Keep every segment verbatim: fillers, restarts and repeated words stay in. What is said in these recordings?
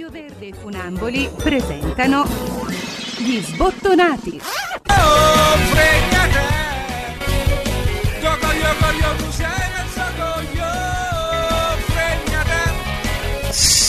Radio Verde e Funamboli presentano Gli Sbottonati. Oh, fregnate! Gioco io, coglio, tu sei nel gioco io, fregnate!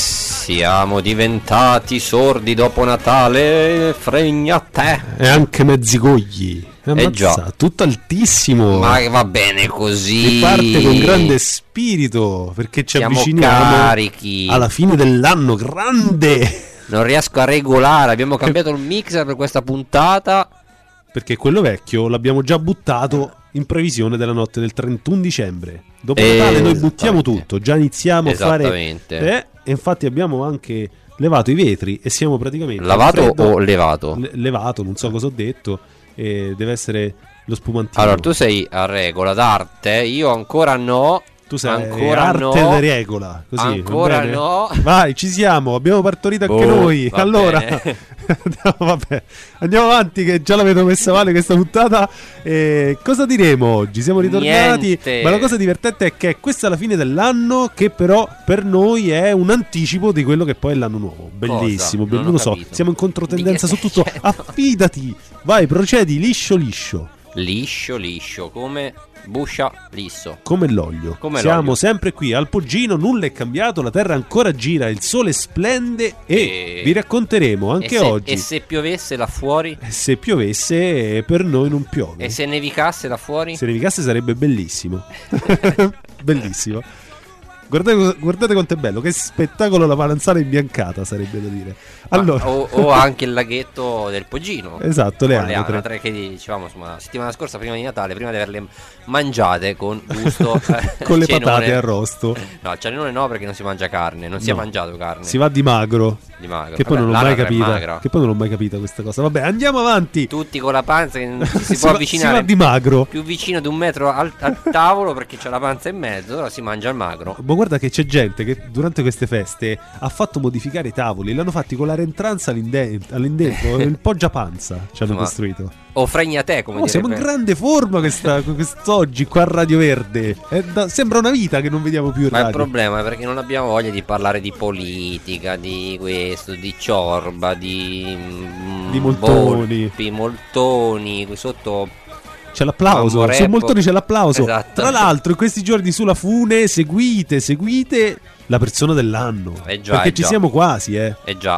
Siamo diventati sordi dopo Natale, fregnate! E anche mezzigogli. Eh già. Tutto altissimo. Ma va bene così. E parte con grande spirito, perché ci Siamo avviciniamo carichi alla fine dell'anno grande. Non riesco a regolare, abbiamo cambiato il mixer per questa puntata. Perché quello vecchio l'abbiamo già buttato in previsione della notte del trentuno dicembre. Dopo Eh, Natale noi buttiamo esattamente. tutto, già iniziamo a fare Esattamente. eh, e infatti abbiamo anche levato i vetri e siamo praticamente Lavato al freddo- o levato? Le- levato, non so cosa ho detto, e deve essere lo spumantino. Allora, tu sei a regola d'arte, io ancora no. Tu sei ancora arte no. di regola, così, Ancora va bene? no. Vai, ci siamo, abbiamo partorito anche Boh, noi. va Allora, bene. no, vabbè. Andiamo avanti che già la vedo messa male questa puntata. Eh, cosa diremo oggi? Siamo ritornati, Niente. ma la cosa divertente è che questa è la fine dell'anno, che però per noi è un anticipo di quello che poi è l'anno nuovo. Bellissimo, Cosa? be- Non non ho lo so, capito. siamo in controtendenza Di su che tutto. stai dicendo? Affidati, vai, procedi liscio liscio. Liscio, liscio, come buscia lisso. Come l'olio. Come Siamo l'olio. sempre qui al Poggino, nulla è cambiato, la terra ancora gira, il sole splende e, E- vi racconteremo anche e se, oggi. E se piovesse là fuori? Se piovesse, eh, per noi non piove. E se nevicasse là fuori? Se nevicasse sarebbe bellissimo. Bellissimo. Guardate, guardate quanto è bello, che spettacolo, la palanzana imbiancata sarebbe da dire. Allora, Ma- o, o anche il laghetto del Poggino. Esatto, le Con le anatre. anatre che dicevamo insomma la settimana scorsa prima di Natale, prima di averle mangiate con gusto eh, con le cenone. patate arrosto. No, il cenone no, perché non si mangia carne, non si è No. mangiato carne. Si va di magro. Di magro. Che poi Vabbè, non l'ho mai l'anatra è capita. magra. Che poi non l'ho mai capita questa cosa. Vabbè, andiamo avanti. Tutti con la panza che non ci si, Si può va- avvicinare si va di magro. più vicino di un metro al, al tavolo perché c'è la panza in mezzo, allora si mangia il magro. Ma guarda che c'è gente che durante queste feste ha fatto modificare i tavoli, l'hanno fatti con la rentranza all'inde- all'indentro, il poggia panza ci hanno Insomma, costruito. O fregna te, come Oh, siamo in direbbe. grande forma questa, quest'oggi qua a Radio Verde. È da- sembra una vita che non vediamo più in Ma il radio. problema è perché non abbiamo voglia di parlare di politica, di questo, di ciorba, di mm, Di moltoni. Volpi, moltoni, qui sotto. C'è l'applauso, Mambo su Reppo. Moltoni c'è l'applauso. Esatto. Tra l'altro in questi giorni sulla Fune seguite, seguite la persona dell'anno. Eh già, perché eh ci già. siamo quasi, eh. Eh già.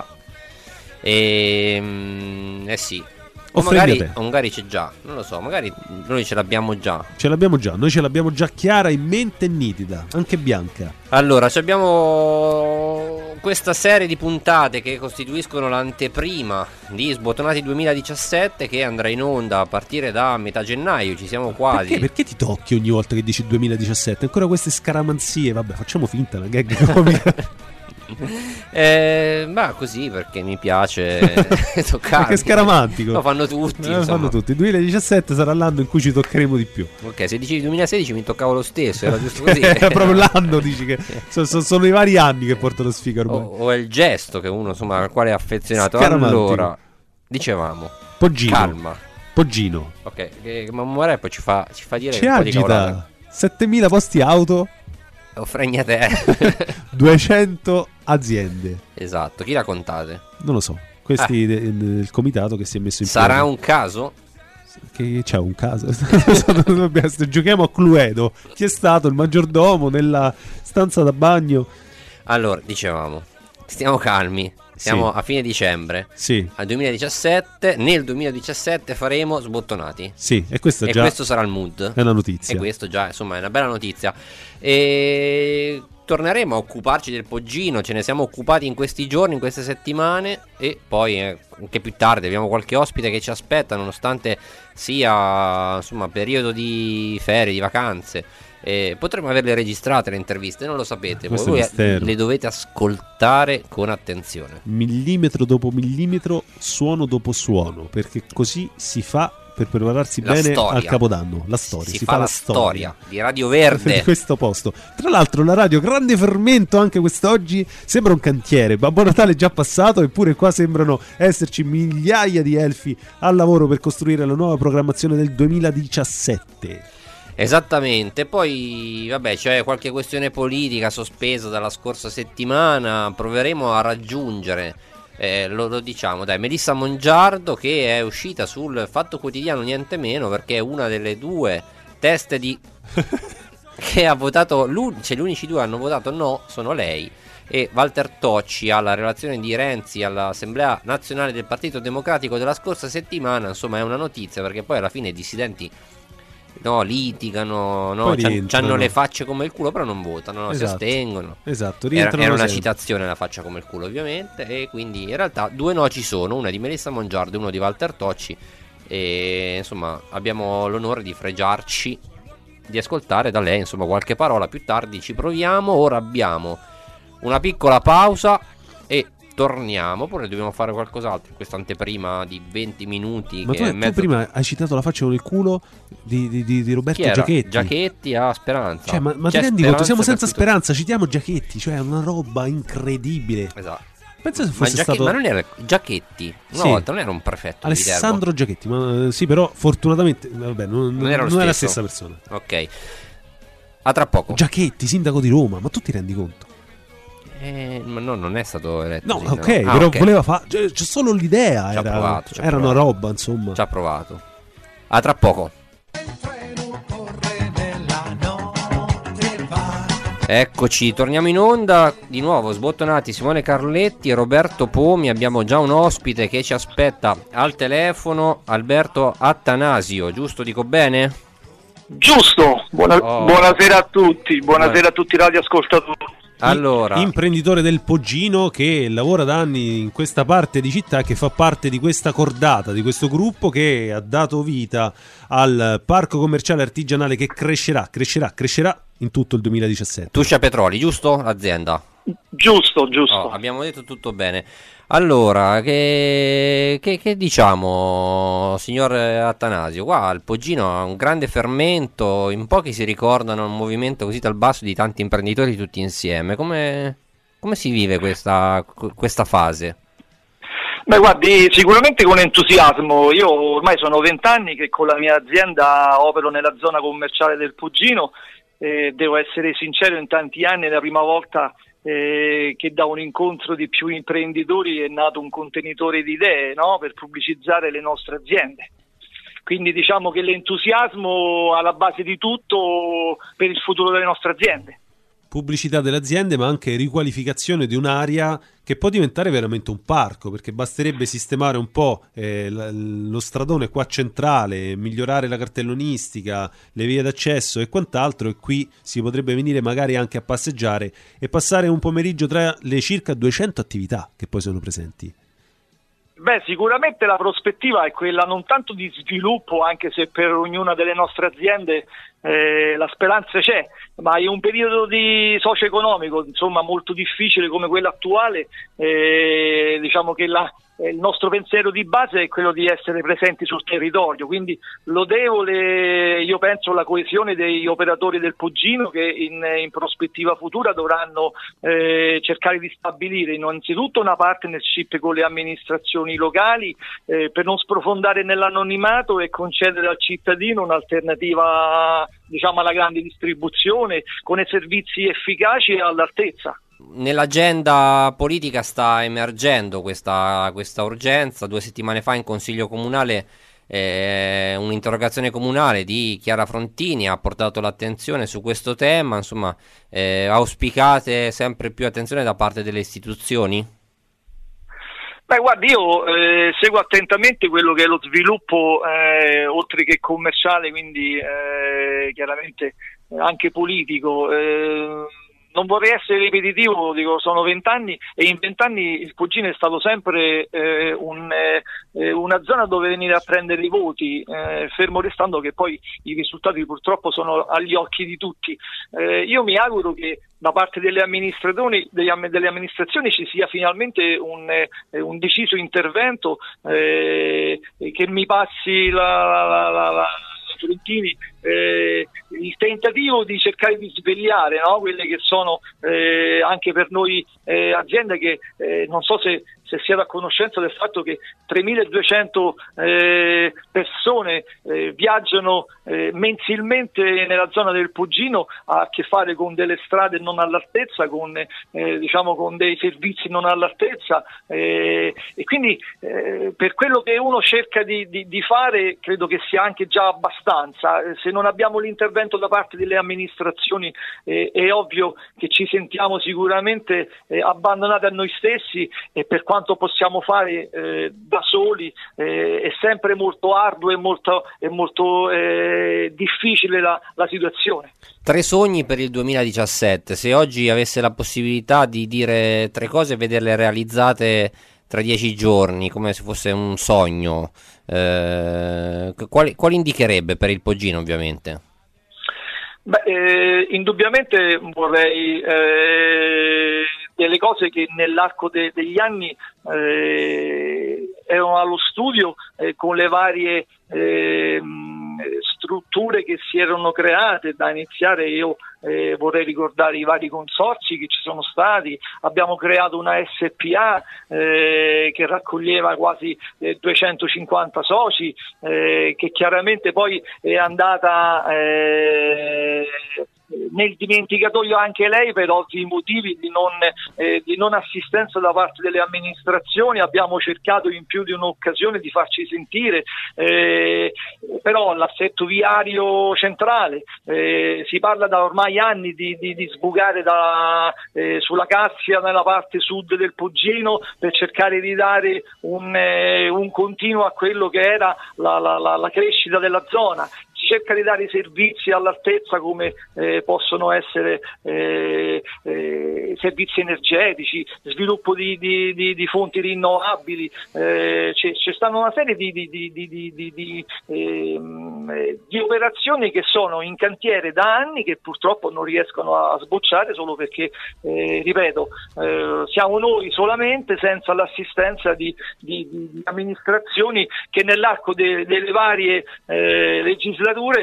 E, mm, eh sì. O Offrendi magari, a te. o magari c'è già, non lo so, magari noi ce l'abbiamo già. Ce l'abbiamo già, noi ce l'abbiamo già chiara in mente e nitida, anche bianca. Allora, ci abbiamo questa serie di puntate che costituiscono l'anteprima di Sbottonati duemiladiciassette che andrà in onda a partire da metà gennaio, ci siamo quasi. Perché, perché ti tocchi ogni volta che dici duemiladiciassette? Ancora queste scaramanzie, vabbè, facciamo finta, una gag comica. Eh, ma così perché mi piace toccare. Perché è scaramantico. Lo fanno tutti. Eh, lo insomma. fanno tutti. Il duemiladiciassette sarà l'anno in cui ci toccheremo di più. Ok, se dicevi duemilasedici mi toccava lo stesso, era giusto così. È proprio l'anno, dici che so- so- sono i vari anni che portano sfiga o, ormai. o è il gesto che uno insomma al quale è affezionato. Scaramantico. Allora, dicevamo, Poggino. calma. Poggino. Ok, che Mamma Reppo ci fa, ci fa dire Ci un po' di cavolate. agita. settemila posti auto, O fregna te. duecento aziende. Esatto, chi la contate? Non lo so. Questi de- del comitato che si è messo in Sarà piedi. un caso? Che c'è un caso. Dobbiamo- Giochiamo a Cluedo. Chi è stato il maggiordomo nella stanza da bagno? Allora, dicevamo, stiamo calmi, siamo Sì. a fine dicembre. Sì, Al duemiladiciassette, nel duemiladiciassette faremo Sbottonati. sì, e questo E già questo sarà il mood. è una notizia. E questo già, insomma, è una bella notizia. E torneremo a occuparci del Poggino. Ce ne siamo occupati in questi giorni, in queste settimane. E poi eh, anche più tardi abbiamo qualche ospite che ci aspetta, nonostante sia insomma periodo di ferie, di vacanze. E potremmo averle registrate le interviste, non lo sapete. Questo Voi è mistero. le dovete ascoltare con attenzione. Millimetro dopo millimetro, suono dopo suono, perché così si fa per prepararsi La bene storia. al Capodanno. La storia, Si, fa, la storia di Radio Verde. di questo posto. Tra l'altro la radio grande fermento anche quest'oggi, sembra un cantiere. Babbo Natale è già passato, eppure qua sembrano esserci migliaia di elfi al lavoro per costruire la nuova programmazione del duemiladiciassette. Esattamente, poi vabbè c'è qualche questione politica sospesa dalla scorsa settimana, proveremo a raggiungere, eh, lo, lo diciamo dai, Melissa Mongiardo, che è uscita sul Fatto Quotidiano niente meno, perché è una delle due teste di che ha votato, l'un... cioè gli unici due che hanno votato no sono lei e Walter Tocci alla relazione di Renzi all'Assemblea Nazionale del Partito Democratico della scorsa settimana. Insomma è una notizia, perché poi alla fine i dissidenti no, litigano, no, hanno le facce come il culo, però non votano, no, esatto. si astengono. Esatto, era, era una sempre. citazione la faccia come il culo, ovviamente, e quindi in realtà due no ci sono, una di Melissa Mongiardo e uno di Walter Tocci, e insomma abbiamo l'onore di fregiarci di ascoltare da lei insomma qualche parola. Più tardi ci proviamo. Ora abbiamo una piccola pausa e torniamo, poi dobbiamo fare qualcos'altro in questa anteprima di venti minuti. Ma che tu, è tu mezzo... prima hai citato la faccia con il culo di, di, di, di Roberto Giachetti. Giachetti a Speranza. Cioè, ma, ma ti rendi conto? Siamo senza Speranza, citiamo Giachetti, cioè è una roba incredibile. Esatto. Pensa se fosse ma, stato... ma non era Giachetti una sì. volta non era un prefetto Alessandro Giachetti, ma sì, però fortunatamente vabbè, non, non, era, non è la stessa persona. Ok, a tra poco. Giachetti, sindaco di Roma, ma tu ti rendi conto? Eh, ma no, non è stato eletto. No, sindaco. ok, ah, però okay. voleva fare. C'è, c'è solo l'idea. Ci ha era provato, ci ha era provato. una roba, insomma. Ci ha provato. A tra poco. Eccoci, torniamo in onda di nuovo, sbottonati Simone Carletti e Roberto Pomi. Abbiamo già un ospite che ci aspetta al telefono, Alberto Attanasio, giusto, dico bene? Giusto, Buona, oh. buonasera a tutti, buonasera Buona. a tutti i radioascoltatori. Allora, imprenditore del Poggino che lavora da anni in questa parte di città, che fa parte di questa cordata, di questo gruppo che ha dato vita al parco commerciale artigianale che crescerà, crescerà, crescerà in tutto il duemiladiciassette. Tuscia Petroli, giusto? L'azienda. Giusto, giusto. Oh, abbiamo detto tutto bene. Allora, che, che, che diciamo, signor Attanasio? Qua il Poggino ha un grande fermento, in pochi si ricordano un movimento così dal basso di tanti imprenditori tutti insieme. Come, come si vive questa, questa fase? Beh, guardi, sicuramente con entusiasmo. Io ormai sono vent'anni che con la mia azienda opero nella zona commerciale del Poggino. Eh, devo essere sincero, in tanti anni è la prima volta eh, che da un incontro di più imprenditori è nato un contenitore di idee, no? Per pubblicizzare le nostre aziende. Quindi diciamo che l'entusiasmo alla base di tutto per il futuro delle nostre aziende. Pubblicità delle aziende, ma anche riqualificazione di un'area che può diventare veramente un parco, perché basterebbe sistemare un po' eh, l- lo stradone qua centrale, migliorare la cartellonistica, le vie d'accesso e quant'altro, e qui si potrebbe venire magari anche a passeggiare e passare un pomeriggio tra le circa duecento attività che poi sono presenti. Beh, sicuramente la prospettiva è quella non tanto di sviluppo, anche se per ognuna delle nostre aziende eh, la speranza c'è, ma in un periodo di socio-economico insomma molto difficile come quello attuale, eh, diciamo che la, eh, il nostro pensiero di base è quello di essere presenti sul territorio, quindi lodevole io penso la coesione degli operatori del Poggino che in, in prospettiva futura dovranno eh, cercare di stabilire innanzitutto una partnership con le amministrazioni locali eh, per non sprofondare nell'anonimato e concedere al cittadino un'alternativa diciamo alla grande distribuzione con i servizi efficaci e all'altezza. Nell'agenda politica sta emergendo questa, questa urgenza. Due settimane fa in Consiglio Comunale eh, un'interrogazione comunale di Chiara Frontini ha portato l'attenzione su questo tema. Insomma, eh, auspicate sempre più attenzione da parte delle istituzioni? Beh, guardi, io eh, seguo attentamente quello che è lo sviluppo, eh, oltre che commerciale, quindi eh, chiaramente anche politico. Eh, non vorrei essere ripetitivo, dico, sono vent'anni e in vent'anni il Poggino è stato sempre eh, un, eh, una zona dove venire a prendere i voti, eh, fermo restando che poi i risultati purtroppo sono agli occhi di tutti. Eh, io mi auguro che da parte delle amministrazioni, delle amministrazioni ci sia finalmente un, eh, un deciso intervento eh, che mi passi la, la, la, la Frontini eh, il tentativo di cercare di svegliare, no? Quelle che sono eh, anche per noi eh, aziende che eh, non so se se siete a conoscenza del fatto che tremiladuecento eh, persone eh, viaggiano eh, mensilmente nella zona del Poggino, ha a che fare con delle strade non all'altezza, con eh, diciamo con dei servizi non all'altezza, eh, e quindi eh, per quello che uno cerca di, di, di fare credo che sia anche già abbastanza. Se non abbiamo l'intervento da parte delle amministrazioni eh, è ovvio che ci sentiamo sicuramente eh, abbandonati a noi stessi, e per quanto possiamo fare eh, da soli eh, è sempre molto arduo e molto, è molto eh, difficile la, la situazione. Tre sogni per il duemiladiciassette, se oggi avesse la possibilità di dire tre cose e vederle realizzate tra dieci giorni come se fosse un sogno, eh, quali, quali indicherebbe per il Poggino ovviamente? Beh, eh, indubbiamente vorrei eh, delle cose che nell'arco de- degli anni eh, erano allo studio eh, con le varie eh, strutture che si erano create. Da iniziare io eh, vorrei ricordare i vari consorzi che ci sono stati. Abbiamo creato una S P A eh, che raccoglieva quasi eh, duecentocinquanta soci, eh, che chiaramente poi è andata eh, nel dimenticatoio anche lei per ovvi motivi di non, eh, di non assistenza da parte delle amministrazioni. Abbiamo cercato in più di un'occasione di farci sentire, eh, però l'assetto viario centrale, eh, si parla da ormai anni di, di, di sbucare da, eh, sulla Cassia nella parte sud del Poggino per cercare di dare un, eh, un continuo a quello che era la, la, la, la crescita della zona. Si cerca di dare servizi all'altezza come eh, possono essere eh, eh, servizi energetici, sviluppo di, di, di, di fonti rinnovabili, eh, c'è, c'è stanno una serie di, di, di, di, di, di, di, eh, di operazioni che sono in cantiere da anni, che purtroppo non riescono a sbocciare solo perché, eh, ripeto, eh, siamo noi solamente senza l'assistenza di, di, di amministrazioni che nell'arco de, delle varie eh, legislature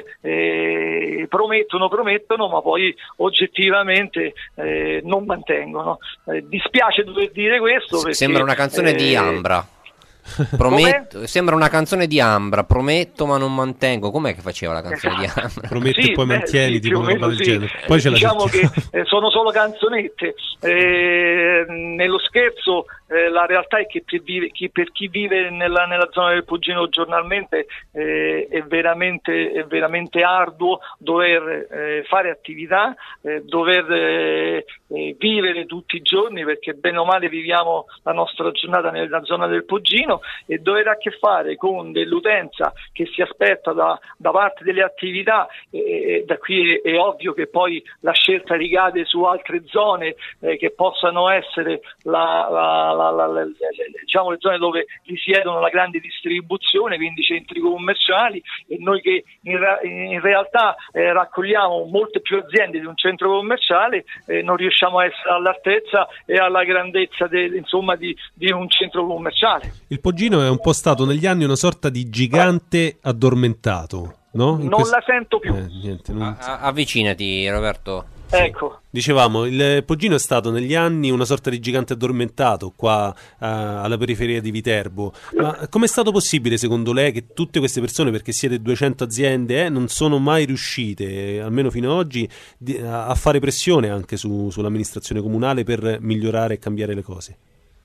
Eh, promettono, promettono, ma poi oggettivamente eh, non mantengono. Eh, dispiace dover dire questo. Perché, sembra una canzone eh, di Ambra. Prometto, sembra una canzone di Ambra, prometto ma non mantengo. Com'è che faceva la canzone esatto. di Ambra? Prometti Sì, e poi beh, mantieni, sì, tipo una roba del sì. genere. Poi ce la diciamo che sentiamo. eh, sono solo canzonette. Eh, nello scherzo eh, la realtà è che per, vive, chi, per chi vive nella, nella zona del Poggino giornalmente eh, è veramente è veramente arduo dover eh, fare attività, eh, dover eh, eh, vivere tutti i giorni, perché bene o male viviamo la nostra giornata nella zona del Poggino, e dover a che fare con dell'utenza che si aspetta da, da parte delle attività, e, e da qui è, è ovvio che poi la scelta ricade su altre zone eh, che possano essere la, la, la, la, la, le, diciamo le zone dove risiedono la grande distribuzione, quindi centri commerciali, e noi che in, in realtà eh, raccogliamo molte più aziende di un centro commerciale eh, non riusciamo a essere all'altezza e alla grandezza de, insomma di, di un centro commerciale. Il Poggino è un po' stato negli anni una sorta di gigante addormentato, no? In non quest... la sento più. Eh, niente, non... A- a- avvicinati, Roberto. Ecco. Dicevamo, il Poggino è stato negli anni una sorta di gigante addormentato qua eh, alla periferia di Viterbo. Ma com'è stato possibile secondo lei che tutte queste persone, perché siete duecento aziende, eh, non sono mai riuscite, eh, almeno fino ad oggi, di, a, a fare pressione anche su, sull'amministrazione comunale per migliorare e cambiare le cose?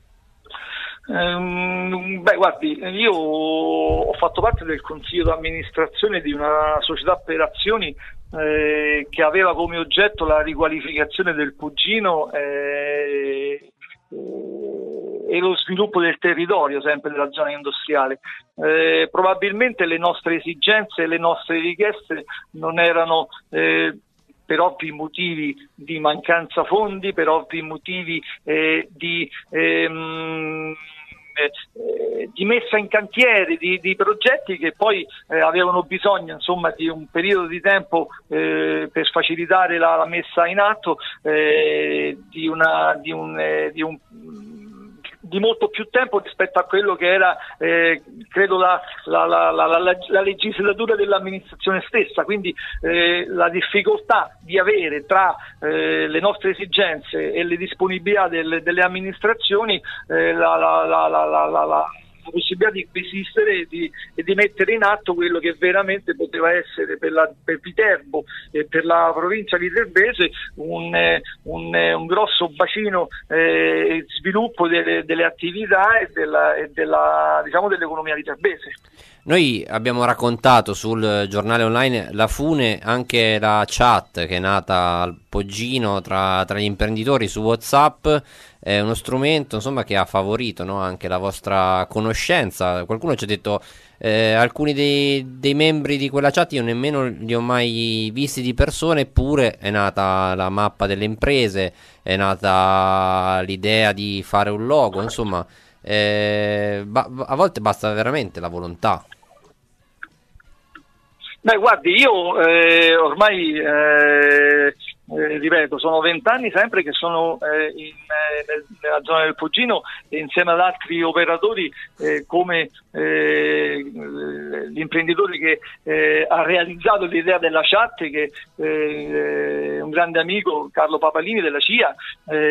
Um, beh, guardi, io ho fatto parte del consiglio d'amministrazione di una società per azioni eh, che aveva come oggetto la riqualificazione del Poggino eh, e lo sviluppo del territorio, sempre della zona industriale. Eh, probabilmente le nostre esigenze e le nostre richieste non erano eh, per ovvi motivi di mancanza fondi, per ovvi motivi eh, di ehm, Eh, di messa in cantiere di, di progetti che poi eh, avevano bisogno insomma di un periodo di tempo eh, per facilitare la, la messa in atto eh, di una di un, eh, di un di molto più tempo rispetto a quello che era eh, credo la, la, la, la, la, la legislatura dell'amministrazione stessa, quindi eh, la difficoltà di avere tra eh, le nostre esigenze e le disponibilità delle, delle amministrazioni eh, la, la, la, la, la, la, la la possibilità di esistere e di, e di mettere in atto quello che veramente poteva essere per, la, per Viterbo e per la provincia di Viterbese un, un, un grosso bacino eh, sviluppo delle, delle attività e, della, e della, diciamo, dell'economia viterbese. Noi abbiamo raccontato sul giornale online La Fune anche la chat che è nata al Poggino tra, tra gli imprenditori su WhatsApp, è uno strumento insomma che ha favorito, no, anche la vostra conoscenza. Qualcuno ci ha detto eh, alcuni dei, dei membri di quella chat io nemmeno li ho mai visti di persona, eppure è nata la mappa delle imprese, è nata l'idea di fare un logo, insomma eh, ba- a volte basta veramente la volontà. Beh, guardi, io eh, ormai, eh, eh, ripeto, sono vent'anni sempre che sono eh, in, eh, nella zona del Poggino e insieme ad altri operatori eh, come eh, l'imprenditore che eh, ha realizzato l'idea della chat, che eh, è un grande amico, Carlo Papalini della C I A,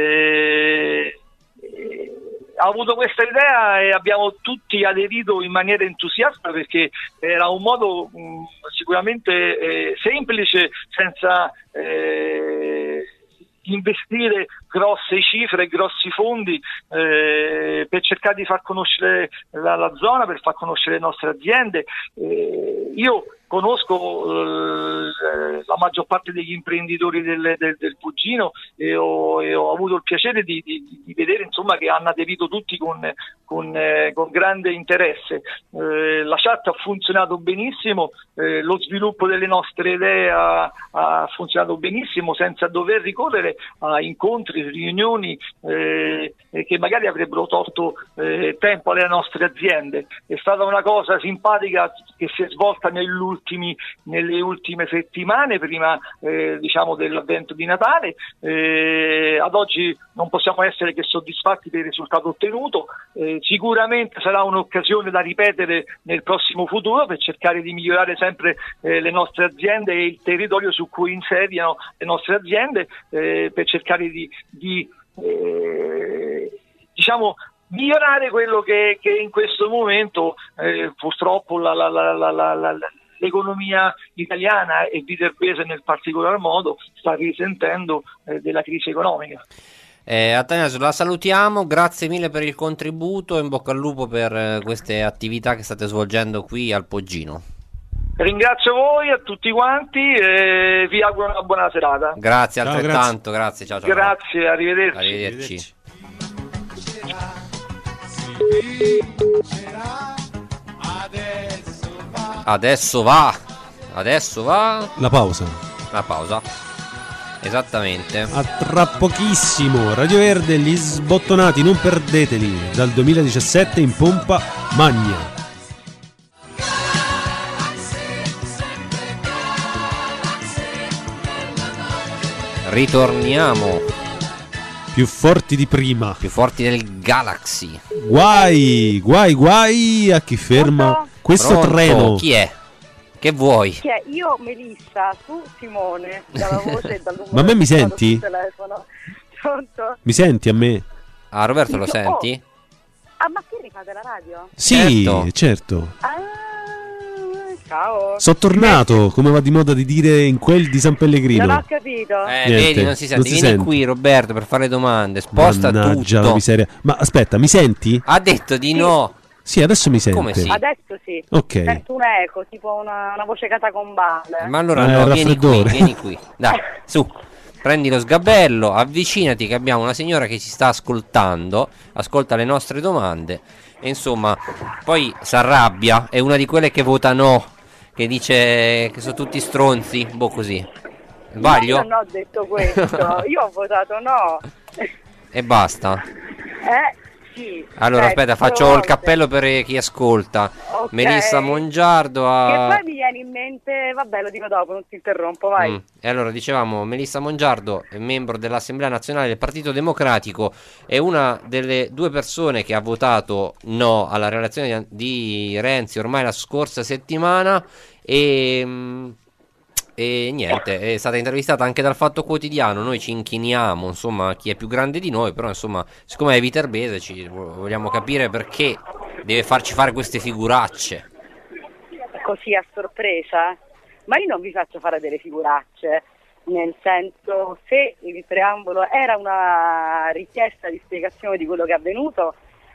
eh, eh, ha avuto questa idea e abbiamo tutti aderito in maniera entusiasta, perché era un modo mh, sicuramente eh, semplice, senza eh, investire grosse cifre, grossi fondi eh, per cercare di far conoscere la, la zona, per far conoscere le nostre aziende. Eh, io conosco eh, la maggior parte degli imprenditori del, del, del Poggino e ho, e ho avuto il piacere di, di, di vedere insomma che hanno aderito tutti con, con, eh, con grande interesse. Eh, la chat ha funzionato benissimo, eh, lo sviluppo delle nostre idee ha, ha funzionato benissimo, senza dover ricorrere a incontri, riunioni eh, che magari avrebbero tolto eh, tempo alle nostre aziende. È stata una cosa simpatica che si è svolta nell'ultimo Ultimi, nelle ultime settimane prima eh, diciamo dell'avvento di Natale. Eh, ad oggi non possiamo essere che soddisfatti per il risultato ottenuto. Eh, sicuramente sarà un'occasione da ripetere nel prossimo futuro per cercare di migliorare sempre eh, le nostre aziende e il territorio su cui insediano le nostre aziende, eh, per cercare di, di eh, diciamo migliorare quello che, che in questo momento eh, purtroppo la, la, la, la, la, la l'economia italiana e viterbese nel particolar modo sta risentendo eh, della crisi economica. Eh, Attanasio, la salutiamo, grazie mille per il contributo, in bocca al lupo per eh, queste attività che state svolgendo qui al Poggino. Ringrazio voi, a tutti quanti, e vi auguro una buona serata. Grazie, ciao, altrettanto, grazie, ciao, ciao. Grazie, ciao. Arrivederci. Arrivederci. Adesso va, adesso va La pausa. la pausa. Esattamente. A tra pochissimo. Radio Verde, gli sbottonati, non perdeteli. Dal duemiladiciassette in pompa magna. Ritorniamo Più forti di prima. più forti del Galaxy. Guai, guai, guai a chi ferma Pronto? questo Pronto? treno. Chi è? Che vuoi? Chi è? Io, Melissa, tu Simone, dalla voce e dal numero. Ma a me mi che ho senti? sul telefono. Pronto? Mi senti a me? Ah, Roberto, lo Oh. senti? Ah, ma che rifate la radio? Sì, Certo. certo. Ah, ciao. Sono tornato, come va di moda di dire in quel di San Pellegrino. Non ho capito. Eh, Niente, vedi, non si sente. non si Vieni sente. qui, Roberto, per fare domande. Sposta Mannaggia la tutto. miseria. Ma aspetta, mi senti? Ha detto di no. Sì, adesso mi sente. Come sì? Adesso sì. Ok. Sento un eco, tipo una, una voce catacombale. Ma allora Eh, no, il vieni qui, raffreddore. vieni qui. Dai, su. Prendi lo sgabello, avvicinati che abbiamo una signora che ci sta ascoltando, ascolta le nostre domande e insomma, poi si arrabbia, è una di quelle che vota no, che dice che sono tutti stronzi, boh così. Sbaglio? Ma io non ho detto questo, io ho votato no. E basta. Eh, sì. Allora, sette aspetta, faccio volte. il cappello per chi ascolta. Ok. Melissa Mongiardo Che ha... poi mi viene in mente, vabbè, lo dico dopo, non ti interrompo, vai. Mm. E allora dicevamo, Melissa Mongiardo è membro dell'Assemblea Nazionale del Partito Democratico, è una delle due persone che ha votato no alla relazione di di Renzi ormai la scorsa settimana e, mm, e niente, è stata intervistata anche dal Fatto Quotidiano. Noi ci inchiniamo insomma a chi è più grande di noi, però insomma siccome è viterbese ci vogliamo capire perché deve farci fare queste figuracce. Così a sorpresa? Ma io non vi faccio fare delle figuracce, nel senso, se il preambolo era una richiesta di spiegazione di quello che è avvenuto,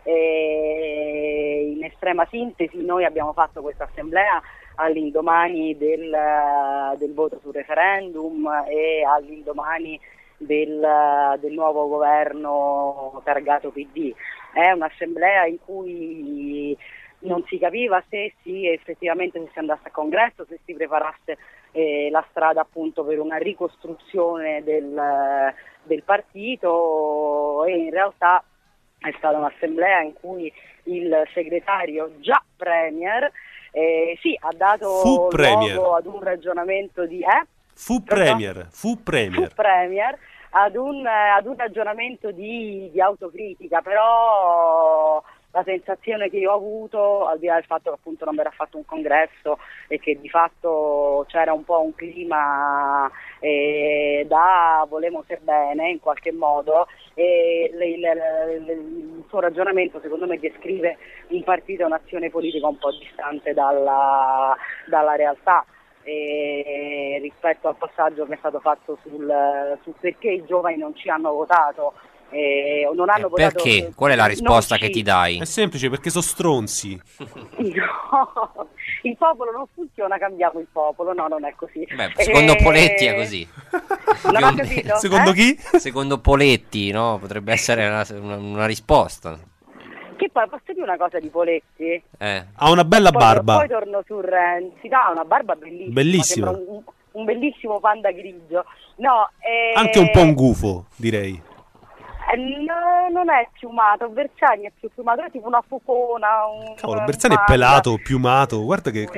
e in estrema sintesi noi abbiamo fatto questa assemblea all'indomani del, del voto sul referendum e all'indomani del, del nuovo governo targato P D. È un'assemblea in cui non si capiva se si effettivamente se si andasse a congresso, se si preparasse eh, la strada appunto per una ricostruzione del, del partito, e in realtà è stata un'assemblea in cui il segretario già premier eh, sì, ha dato Fu premier. luogo ad un ragionamento di eh? Fu premier, fu premier. Fu premier ad un, ad un ragionamento di, di autocritica, però la sensazione che io ho avuto, al di là del fatto che appunto non verrà fatto un congresso e che di fatto c'era un po' un clima eh, da volemo ser bene in qualche modo, e il, il, il, il suo ragionamento secondo me descrive un partito e un'azione politica un po' distante dalla, dalla realtà. E rispetto al passaggio che è stato fatto sul, sul perché i giovani non ci hanno votato eh, o non hanno Eh, votato. perché? Qual è la risposta non che ci- ti dai? È semplice, perché sono stronzi. No, il popolo non funziona, cambiamo il popolo. No, non è così. Beh, secondo Eh, Poletti è così. Non Più ho o capito. meno. Secondo eh? chi? Secondo Poletti, no? Potrebbe essere una, una- una risposta. Che poi posso dire una cosa di Poletti? Eh. Ha una bella Poi, barba. poi torno su Renzi. No, ha una barba bellissima. Bellissima. Sembra un, un bellissimo panda grigio. No, eh, Anche un po' un gufo, direi. eh, no, non è piumato. Bersani è più piumato, è tipo una fufona. Un, Cavolo, un Bersani è panda. pelato, piumato. Guarda che...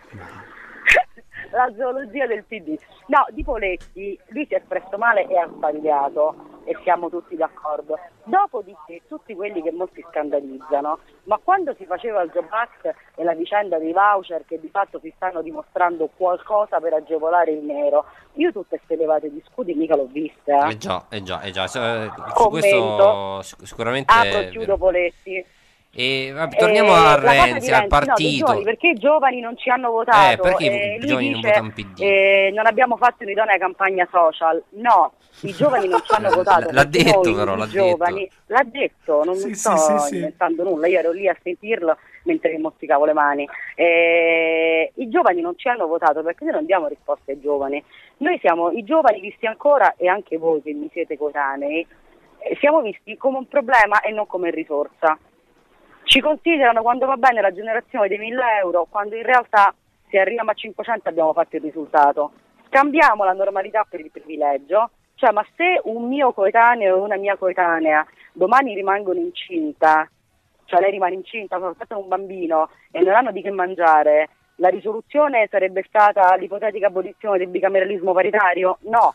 La zoologia del P D. No, di Poletti, lui si è espresso male e ha sbagliato, e siamo tutti d'accordo. Dopodiché, tutti quelli che molti scandalizzano, ma quando si faceva il Job Act e la vicenda dei voucher che di fatto si stanno dimostrando qualcosa per agevolare il nero, io tutte queste levate di scudi mica l'ho viste. Eh Eh. già, eh già, eh già. Su, su Commento. questo sic- sicuramente Apro è e chiudo vero. Poletti. E vabbè, torniamo Eh, a la cosa di Renzi, al Renzi, no, dei partito. giovani, perché i giovani non ci hanno votato. Eh, perché i eh, lui giovani non dice, votano P D? eh, non abbiamo fatto un'idonea campagna social. No, i giovani non ci hanno votato. L'ha perché detto noi, però, i l'ha giovani, detto. L'ha detto, non Sì, mi sì, sto sì, sì. inventando nulla. Io ero lì a sentirlo mentre che mozzicavo le mani. Eh, I giovani non ci hanno votato perché noi non diamo risposte ai giovani. Noi siamo i giovani visti ancora, e anche voi che mi siete coetanei, eh, siamo visti come un problema e non come risorsa. Ci considerano, quando va bene, la generazione dei mille euro, quando in realtà se arriviamo a cinquecento abbiamo fatto il risultato. Scambiamo la normalità per il privilegio, cioè ma se un mio coetaneo o una mia coetanea domani rimangono incinta, cioè lei rimane incinta, soprattutto un bambino, e non hanno di che mangiare, la risoluzione sarebbe stata l'ipotetica abolizione del bicameralismo paritario? No.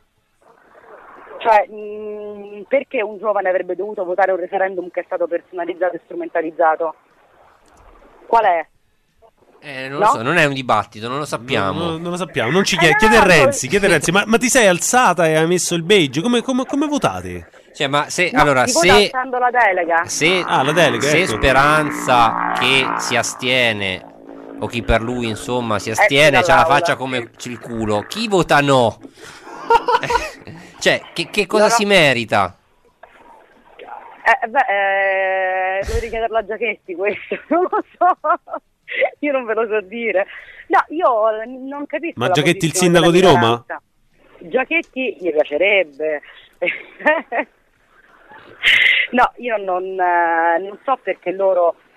Cioè, mh, perché un giovane avrebbe dovuto votare un referendum che è stato personalizzato e strumentalizzato? Qual è? Eh, non No? lo so, non è un dibattito, non lo sappiamo. No, no, non lo sappiamo, non ci Eh, chiede. no, Chiede a no, Renzi, no. chiede a Renzi. Ma, ma ti sei alzata e hai messo il badge? Come, come, come votate? Cioè, ma se No, allora si vota se alzando la delega. se, Ah, la delega, se ecco. Speranza che si astiene o chi per lui insomma si astiene Ecco c'ha la dall'aula. faccia come il culo, chi vota no? Cioè, che, che cosa No, no. si merita? Eh, beh, eh, dovrei chiederlo a Giachetti questo, non lo so, io non ve lo so dire. No, io eh, non capisco. Ma la Giachetti il posizione sindaco della di Roma? minoranza. Giachetti gli piacerebbe. No, io non, eh, non so perché loro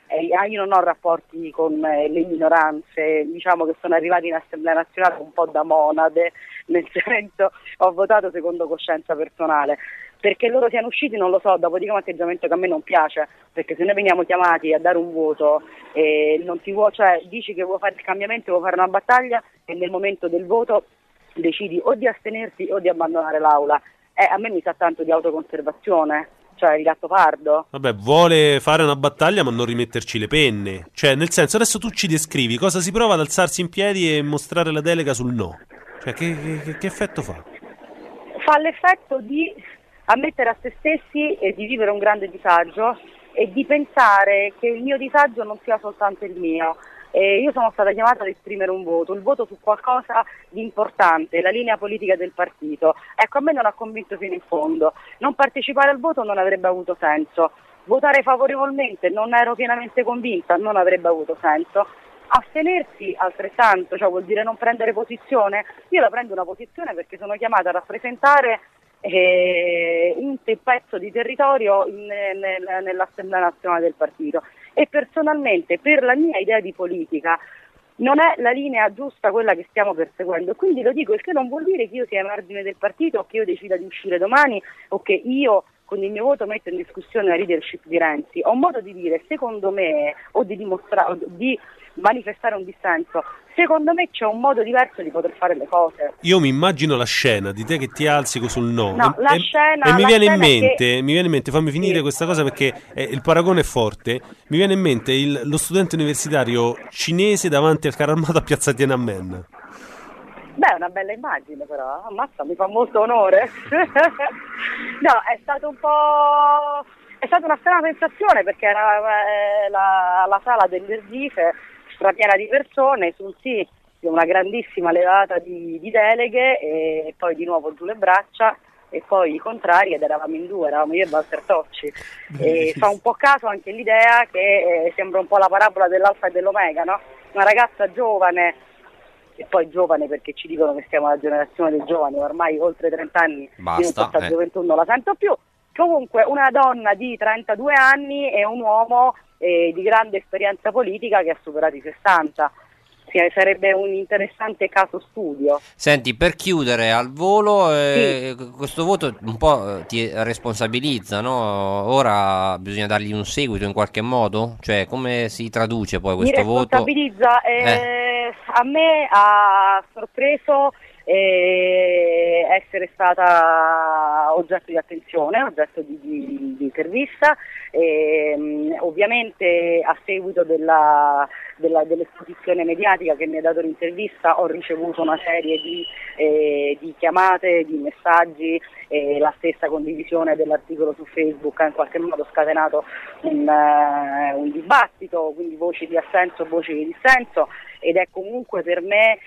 eh, io non ho rapporti con eh, le minoranze, diciamo che sono arrivati in Assemblea Nazionale un po' da monade, nel senso ho votato secondo coscienza personale. Perché loro siano usciti non lo so, dopodiché è un atteggiamento che a me non piace, perché se noi veniamo chiamati a dare un voto e non ti vuoi, cioè dici che vuoi fare il cambiamento, vuoi fare una battaglia e nel momento del voto decidi o di astenerti o di abbandonare l'aula. Eh, a me mi sa tanto di autoconservazione, cioè il gatto pardo. Vabbè, vuole fare una battaglia ma non rimetterci le penne. Cioè, nel senso, adesso tu ci descrivi cosa si prova ad alzarsi in piedi e mostrare la delega sul no. Cioè, che, che, che effetto fa? Fa l'effetto di ammettere a se stessi e di vivere un grande disagio e di pensare che il mio disagio non sia soltanto il mio. E io sono stata chiamata ad esprimere un voto, il voto su qualcosa di importante, la linea politica del partito. Ecco, a me non ha convinto fino in fondo. Non partecipare al voto non avrebbe avuto senso. Votare favorevolmente non ero pienamente convinta, non avrebbe avuto senso. Astenersi altrettanto, cioè vuol dire non prendere posizione. Io la prendo una posizione perché sono chiamata a rappresentare eh, un pezzo di territorio in, nel, nell'Assemblea Nazionale del partito e personalmente per la mia idea di politica non è la linea giusta quella che stiamo perseguendo, quindi lo dico, il che non vuol dire che io sia ai margini del partito o che io decida di uscire domani o che io con il mio voto metto in discussione la leadership di Renzi. Ho un modo di dire, secondo me, o di dimostrare, o di manifestare un dissenso. Secondo me c'è un modo diverso di poter fare le cose. Io mi immagino la scena di te che ti alzi sul no, no e, la e, scena, e mi la viene in scena mente, che... mi viene in mente, fammi finire sì. questa cosa perché eh, il paragone è forte. Mi viene in mente il, lo studente universitario cinese davanti al carro armato a Piazza Tiananmen. Beh, è una bella immagine però, ammazza, mi fa molto onore. No, è stato un po'... è stata una strana sensazione perché era eh, la, la sala dell'Ergife strapiena di persone, sul sì una grandissima levata di, di deleghe e poi di nuovo giù le braccia e poi i contrari ed eravamo in due, eravamo io e Walter Tocci. E fa un po' caso anche l'idea che eh, sembra un po' la parabola dell'alfa e dell'omega, no? Una ragazza giovane, e poi giovane perché ci dicono che siamo la generazione dei giovani, ormai oltre trenta anni, basta, io questa eh. gioventù non la sento più. Comunque una donna di trentadue anni e un uomo eh, di grande esperienza politica che ha superato i sessanta. Sarebbe un interessante caso studio. Senti, per chiudere al volo, eh, sì. questo voto un po' ti responsabilizza, no? Ora bisogna dargli un seguito in qualche modo? Cioè, come si traduce poi questo voto? Mi responsabilizza, eh, eh. a me ha sorpreso eh, essere stata oggetto di attenzione, oggetto di, di, di intervista, eh, ovviamente a seguito della, della, dell'esposizione mediatica che mi ha dato l'intervista ho ricevuto una serie di, eh, di chiamate, di messaggi, eh, la stessa condivisione dell'articolo su Facebook ha in qualche modo scatenato un, uh, un dibattito, quindi voci di assenso, voci di dissenso, ed è comunque per me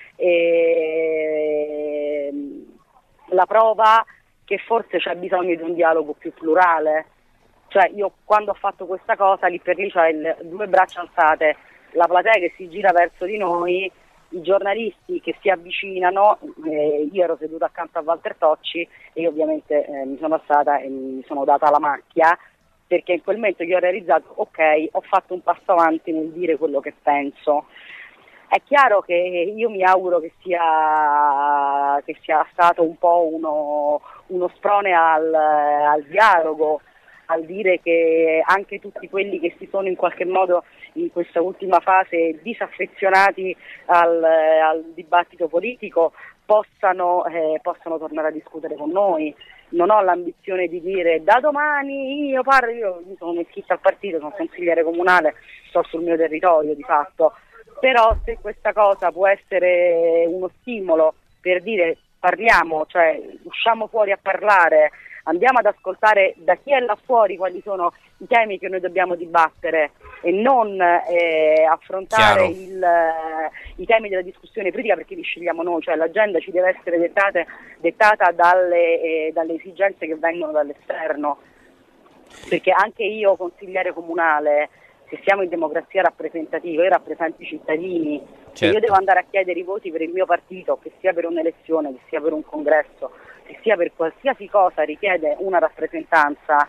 eh, la prova che forse c'è bisogno di un dialogo più plurale. Cioè io quando ho fatto questa cosa lì per lì c'è il, due braccia alzate, la platea che si gira verso di noi, i giornalisti che si avvicinano, eh, io ero seduta accanto a Walter Tocci e io ovviamente eh, mi sono alzata e mi sono data la macchia perché in quel momento io ho realizzato ok, ho fatto un passo avanti nel dire quello che penso. È chiaro che io mi auguro che sia, che sia stato un po' uno, uno sprone al, al dialogo, al dire che anche tutti quelli che si sono in qualche modo in questa ultima fase disaffezionati al, al dibattito politico possano, eh, possano tornare a discutere con noi. Non ho l'ambizione di dire da domani io parlo, io mi sono iscritta al partito, sono consigliere comunale, sto sul mio territorio di fatto. Però se questa cosa può essere uno stimolo per dire parliamo, cioè usciamo fuori a parlare, andiamo ad ascoltare da chi è là fuori quali sono i temi che noi dobbiamo dibattere e non eh, affrontare il, eh, i temi della discussione politica perché li scegliamo noi, cioè l'agenda ci deve essere dettate, dettata dalle, eh, dalle esigenze che vengono dall'esterno, perché anche io consigliere comunale, se siamo in democrazia rappresentativa, io rappresento i cittadini, certo. Io devo andare a chiedere i voti per il mio partito, che sia per un'elezione, che sia per un congresso, che sia per qualsiasi cosa richiede una rappresentanza,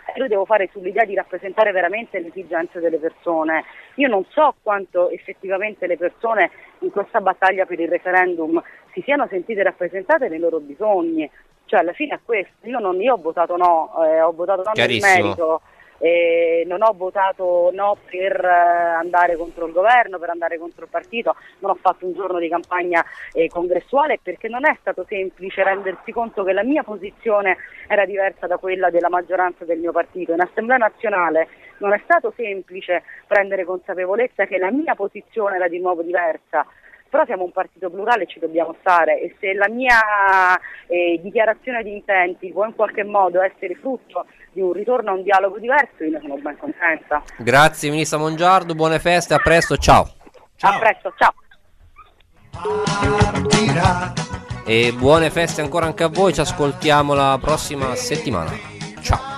e lo devo fare sull'idea di rappresentare veramente le esigenze delle persone. Io non so quanto effettivamente le persone in questa battaglia per il referendum si siano sentite rappresentate nei loro bisogni, cioè alla fine è questo. Io, non, io ho votato no, eh, ho votato no nel merito. E non ho votato no per andare contro il governo, per andare contro il partito, non ho fatto un giorno di campagna eh, congressuale, perché non è stato semplice rendersi conto che la mia posizione era diversa da quella della maggioranza del mio partito. In Assemblea nazionale non è stato semplice prendere consapevolezza che la mia posizione era di nuovo diversa. Però siamo un partito plurale e ci dobbiamo stare, e se la mia eh, dichiarazione di intenti può in qualche modo essere frutto di un ritorno a un dialogo diverso, io ne sono ben contenta. Grazie Ministra Mongiardo, buone feste, a presto, ciao. Ciao. A presto, ciao. E buone feste ancora anche a voi, ci ascoltiamo la prossima settimana. Ciao.